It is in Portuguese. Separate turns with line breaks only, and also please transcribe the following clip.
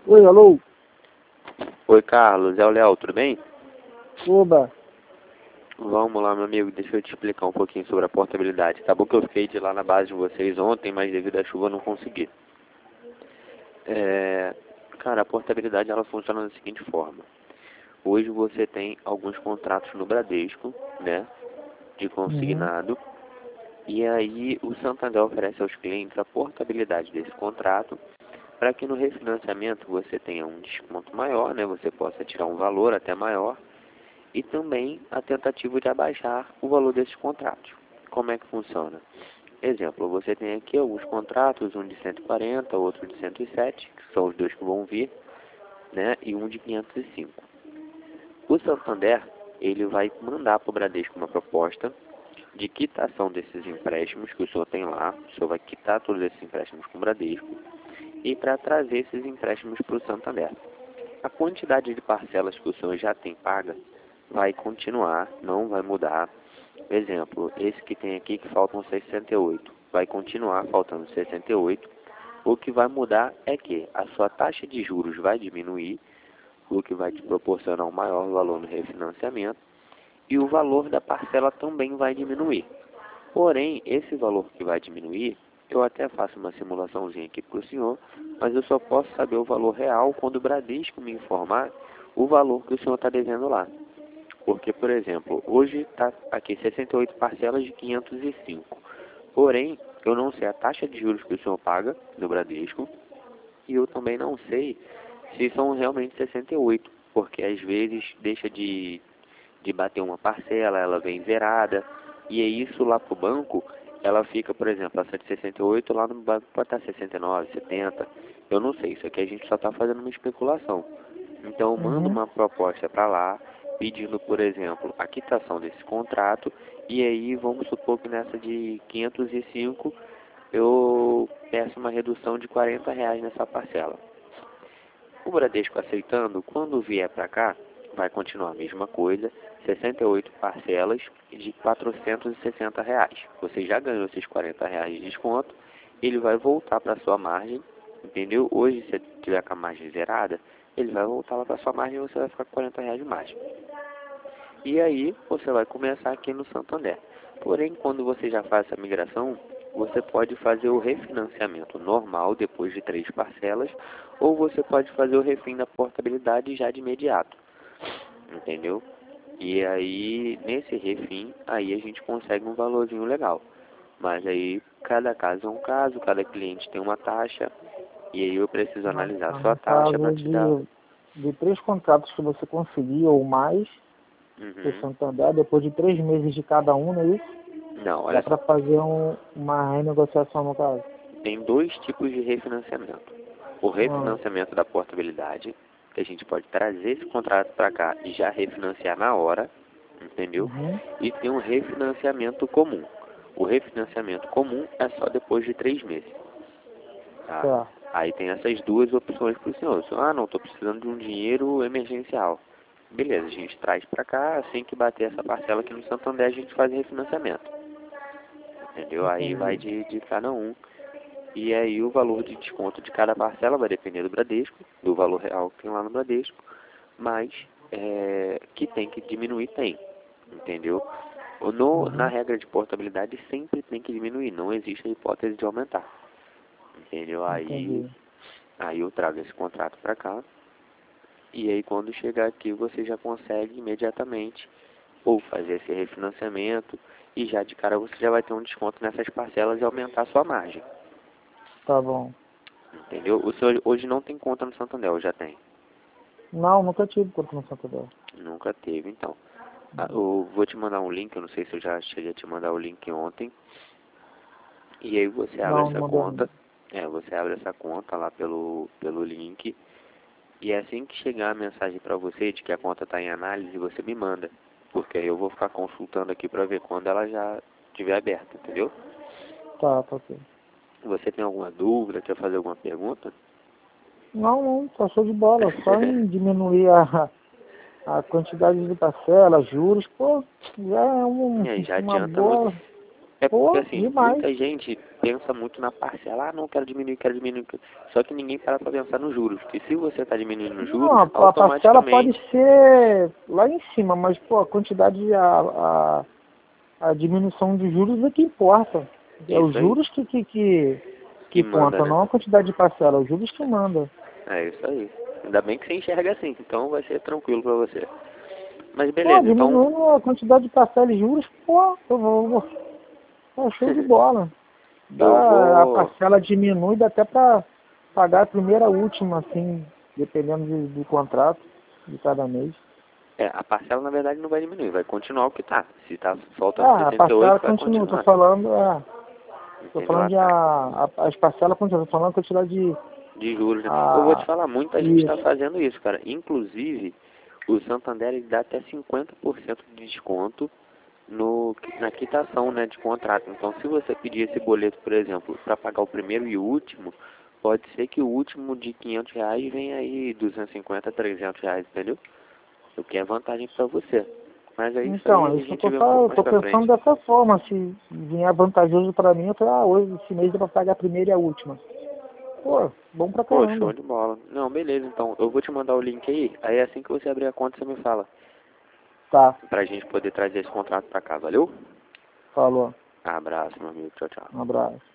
Oi, alô?
Oi, Carlos, é o Léo, tudo bem?
Oba.
Vamos lá, meu amigo, deixa eu te explicar um pouquinho sobre a portabilidade. Tá bom que eu fiquei de ir lá na base de vocês ontem, mas devido à chuva eu não consegui. Cara, a portabilidade ela funciona da seguinte forma. Hoje você tem alguns contratos no Bradesco, né, de
Uhum.
consignado, e aí o Santander oferece aos clientes a portabilidade desse contrato para que no refinanciamento você tenha um desconto maior, né, você possa tirar um valor até maior, e também a tentativa de abaixar o valor desses contratos. Como é que funciona? Exemplo, você tem aqui alguns contratos, um de 140, outro de 107, que são os dois que vão vir, né, e um de 505. O Santander, ele vai mandar para o Bradesco uma proposta de quitação desses empréstimos que o senhor tem lá, o senhor vai quitar todos esses empréstimos com o Bradesco, e para trazer esses empréstimos para o Santander. A quantidade de parcelas que o senhor já tem paga vai continuar, não vai mudar. Exemplo, esse que tem aqui que faltam 68, vai continuar faltando 68. O que vai mudar é que a sua taxa de juros vai diminuir, o que vai te proporcionar um maior valor no refinanciamento, e o valor da parcela também vai diminuir. Porém, esse valor que vai diminuir, eu até faço uma simulaçãozinha aqui para o senhor, mas eu só posso saber o valor real quando o Bradesco me informar o valor que o senhor está devendo lá. Porque, por exemplo, hoje está aqui 68 parcelas de 505. Porém, eu não sei a taxa de juros que o senhor paga no Bradesco e eu também não sei se são realmente 68, porque às vezes deixa de bater uma parcela, ela vem zerada, e é isso lá para o banco, ela fica, por exemplo, essa de 68 lá no banco pode estar 69, 70, eu não sei, isso aqui a gente só está fazendo uma especulação. Então eu mando
Uhum.
uma proposta para lá, pedindo, por exemplo, a quitação desse contrato, e aí vamos supor que nessa de 505 eu peço uma redução de R$ 40 nessa parcela. O Bradesco aceitando, quando vier para cá, vai continuar a mesma coisa, 68 parcelas de R$ 460. Você já ganhou esses R$ 40 de desconto, ele vai voltar para sua margem, entendeu? Hoje, se você tiver com a margem zerada, ele vai voltar lá para sua margem e você vai ficar com R$ 40 de margem. E aí, você vai começar aqui no Santander. Porém, quando você já faz essa migração, você pode fazer o refinanciamento normal depois de 3 parcelas, ou você pode fazer o refim da portabilidade já de imediato, entendeu? E aí, nesse refim, aí a gente consegue um valorzinho legal. Mas aí, cada caso é um caso, cada cliente tem uma taxa, e aí eu preciso analisar a sua
No
taxa para
caso
te dar.
de 3 contratos que você conseguir ou mais, do
Uhum.
Santander, depois de 3 meses de cada um, não é isso?
Não,
Dá
olha
para
só.
fazer uma renegociação no caso.
Tem dois tipos de refinanciamento. O
Ah,
refinanciamento da portabilidade, que a gente pode trazer esse contrato para cá e já refinanciar na hora, entendeu?
uhum.
E tem um refinanciamento comum. O refinanciamento comum é só depois de 3 meses, tá?
Tá.
Aí tem essas duas opções para o senhor. Ah, não, estou precisando de um dinheiro emergencial. Beleza, a gente traz para cá, assim que bater essa parcela aqui no Santander, a gente faz o refinanciamento, entendeu? Aí vai
Entendi.
de cada um. E aí o valor de desconto de cada parcela vai depender do Bradesco, do valor real que tem lá no Bradesco, mas que tem que diminuir, tem, entendeu? Na
Uhum.
regra de portabilidade sempre tem que diminuir, não existe a hipótese de aumentar, entendeu?
Entendi.
Aí eu trago esse contrato para cá, e aí quando chegar aqui você já consegue imediatamente ou fazer esse refinanciamento, e já de cara você já vai ter um desconto nessas parcelas e aumentar a sua margem.
Tá bom.
Entendeu? O senhor hoje não tem conta no Santander, ou já tem?
Não, nunca tive conta no Santander.
Nunca teve, então. Eu vou te mandar um link, eu não sei se eu já cheguei a te mandar o link ontem. E aí você abre
Não, não
essa
mandou ainda.
conta. Você abre essa conta lá pelo link. E é assim que chegar a mensagem para você de que a conta está em análise, você me manda. Porque aí eu vou ficar consultando aqui para ver quando ela já estiver aberta, entendeu?
Tá ok.
Você tem alguma dúvida, quer fazer alguma pergunta?
Não, não, tá show de bola. Só em diminuir a quantidade de parcelas, juros, pô, já é
E aí já
uma
adianta muito.
boa,
É porque
pô,
assim,
demais.
pensa muito na parcela. Ah, não, quero diminuir, quero diminuir. Só que ninguém para pra pensar nos juros. Porque se você está diminuindo os juros,
Não, a parcela pode
automaticamente...
ser lá em cima, mas pô, a quantidade, a diminuição de juros é que importa. É os
Isso aí,
juros
que
que
manda,
conta,
né?
não a quantidade de parcela, é os juros que manda.
É isso aí. Ainda bem que você enxerga assim, então vai ser tranquilo pra você. Mas
Pô,
beleza, então...
diminuindo a quantidade de parcela e juros, pô, é show de bola.
Eu
A
vou...
parcela diminui, dá até para pagar a primeira e a última, assim, dependendo do contrato de cada mês.
a parcela na verdade não vai diminuir, vai continuar o que tá. Se tá faltando
Ah, a
68,
parcela
vai
continua,
continuar.
tô
Entendeu?
falando de as parcelas continuam, tô falando a quantidade de,
De juros, né? Eu vou te
a,
falar, muita gente está
isso.
fazendo isso, cara. Inclusive, o Santander ele dá até 50% de desconto na quitação, né, de contrato. Então, se você pedir esse boleto, por exemplo, para pagar o primeiro e o último, pode ser que o último de R$ 500 venha aí 250, R$ 300, entendeu? O que é vantagem para você. Mas é isso
Então,
aí,
é
a
isso que eu
gente vê um pouco
eu
mais
tô
pra
pensando
frente.
dessa forma, se vier vantajoso para mim, eu falo, hoje, esse mês dá para pagar a primeira e a última. Pô, bom pra
Pô, show
caramba.
de bola. Não, beleza, então, eu vou te mandar o link aí assim que você abrir a conta, você me fala.
Tá,
Pra gente poder trazer esse contrato pra cá, valeu?
falou.
Abraço, meu amigo. Tchau, tchau.
Um abraço.